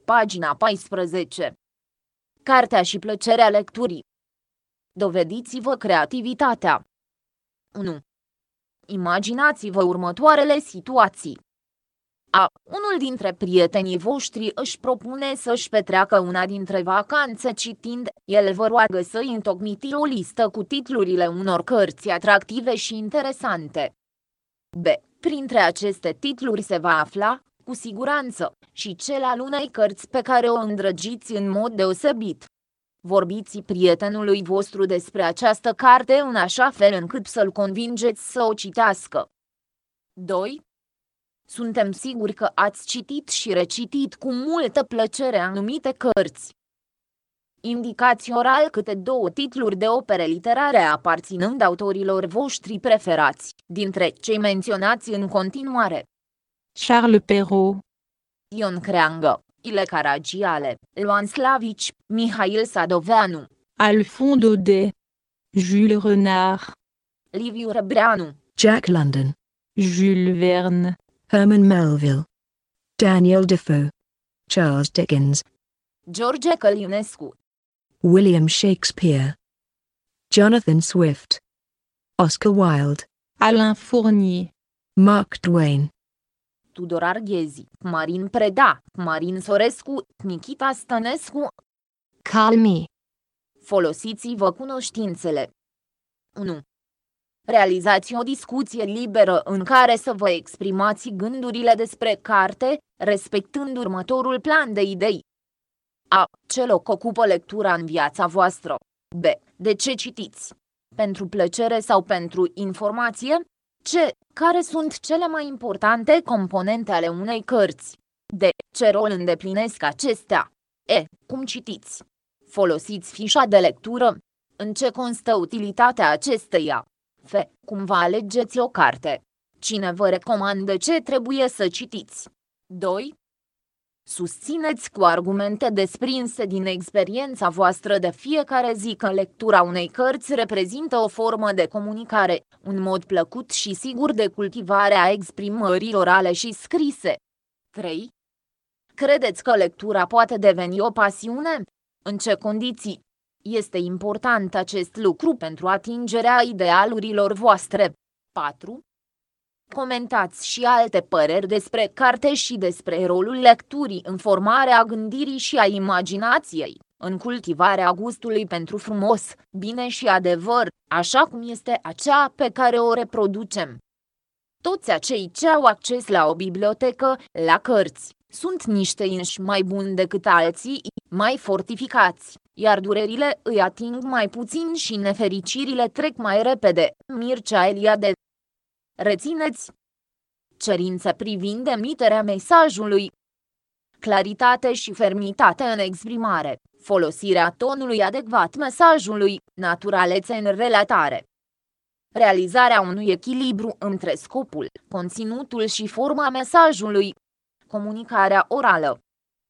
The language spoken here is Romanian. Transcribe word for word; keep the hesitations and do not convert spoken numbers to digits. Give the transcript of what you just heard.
Pagina paisprezece. Cartea și plăcerea lecturii. Dovediți-vă creativitatea. unu. Imaginați-vă următoarele situații. A. Unul dintre prietenii voștri își propune să-și petreacă una dintre vacanțe citind, el vă roagă să-i întocmiți o listă cu titlurile unor cărți atractive și interesante. B. Printre aceste titluri se va afla, cu siguranță, și cel al unei cărți pe care o îndrăgiți în mod deosebit. Vorbiți prietenului vostru despre această carte în așa fel încât să-l convingeți să o citească. doi. Suntem siguri că ați citit și recitit cu multă plăcere anumite cărți. Indicați oral câte două titluri de opere literare aparținând autorilor voștri preferați, dintre cei menționați în continuare. Charles Perrault, Ion Creangă, Ile Caragiale, Ioan Slavici, Mihail Sadoveanu, Alphonse Daudet, Jules Renard, Liviu Răbreanu, Jack London, Jules Verne, Herman Melville, Daniel Defoe, Charles Dickens, George Călinescu, William Shakespeare, Jonathan Swift, Oscar Wilde, Alain Fournier, Mark Twain, Tudor Arghezi, Marin Preda, Marin Sorescu, Nikita Stănescu. Calme, Folosiți-vă cunoștințele. unu. Realizați o discuție liberă în care să vă exprimați gândurile despre carte, respectând următorul plan de idei. A. Ce loc ocupă lectura în viața voastră? B. De ce citiți? Pentru plăcere sau pentru informație? C. Care sunt cele mai importante componente ale unei cărți? D. Ce rol îndeplinesc acestea? E. Cum citiți? Folosiți fișa de lectură. În ce constă utilitatea acesteia? F. Cum vă alegeți o carte? Cine vă recomandă ce trebuie să citiți? doi. Susțineți cu argumente desprinse din experiența voastră de fiecare zi că lectura unei cărți reprezintă o formă de comunicare, un mod plăcut și sigur de cultivare a exprimării orale și scrise. trei. Credeți că lectura poate deveni o pasiune? În ce condiții? Este important acest lucru pentru atingerea idealurilor voastre. patru. Comentați și alte păreri despre carte și despre rolul lecturii în formarea gândirii și a imaginației, în cultivarea gustului pentru frumos, bine și adevăr, așa cum este acea pe care o reproducem. Toți acei ce au acces la o bibliotecă, la cărți, sunt niște inși mai buni decât alții, mai fortificați, iar durerile îi ating mai puțin și nefericirile trec mai repede. Mircea Eliade. Rețineți cerințe privind emiterea mesajului, claritate și fermitate în exprimare, folosirea tonului adecvat mesajului, naturalețe în relatare. Realizarea unui echilibru între scopul, conținutul și forma mesajului. Comunicarea orală,